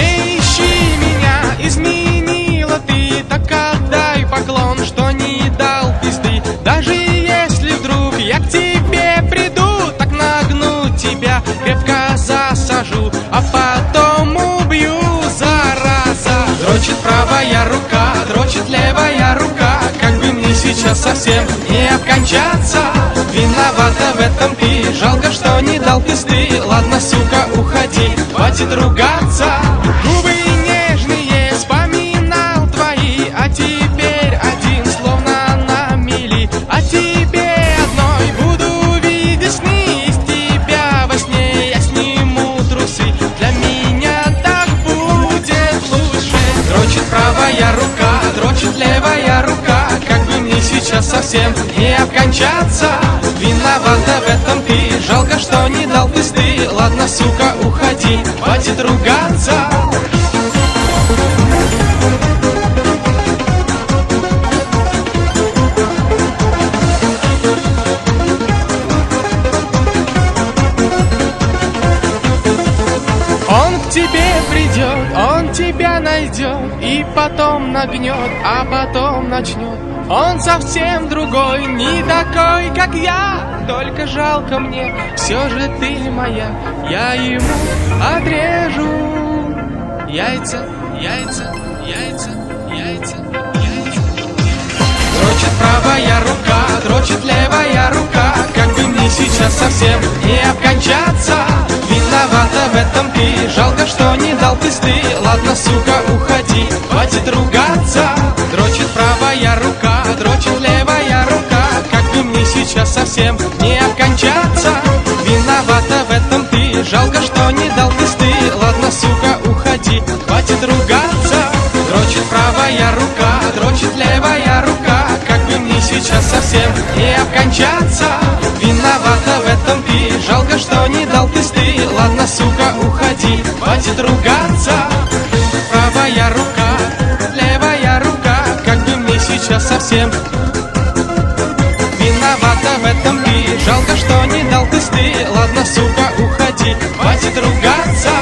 Не ищи меня, изменила ты, так отдай поклон, что не дал пизды. Даже если вдруг я к тебе приду, так нагну тебя, крепко засажу, а потом убью, зараза. Дрочит правая рука, дрочит левая рука, как бы мне сейчас совсем не обкончаться. Виновата в этом ты, жалко, что не дал пизды. Ладно, сука, уходи, хватит ругаться. Губы нежные вспоминал твои, а теперь один словно на мели. А тебе одной буду видеть сны, из тебя во сне я сниму трусы. Для меня так будет лучше. Дрочит правая рука, дрочит левая рука, как бы мне сейчас совсем не обкончаться. Виновата в этом ты, жалко, что не дал пизды. Ладно, сука, уходи, хватит ругаться. Он к тебе придет, он тебя найдет, и потом нагнет, а потом начнет. Он совсем другой, не такой, как я. Только жалко мне, все же ты моя. Я ему отрежу яйца, яйца, яйца, яйца, яйца. Дрочит правая рука, дрочит левая рука, как бы мне сейчас совсем не обкончаться. Виновата в этом ты, жалко, что не дал пизды. Ладно, сука, уходи, хватит ругаться. Дрочит правая рука, дрочит левая рука, как бы мне сейчас совсем не обкончаться. Виновата в этом ты, жалко, что не дал пизды. Ладно, сука, уходи, хватит ругаться. Дрочит правая рука, дрочит левая рука, как бы мне сейчас совсем не обкончаться. Виновата в этом ты, жалко, что не дал пизды. Ладно, сука, уходи, хватит ругаться. Правая рука, левая рука, как бы мне сейчас совсем. Виновата в этом ты, жалко, что не дал пизды. Ладно, сука, уходи, хватит ругаться.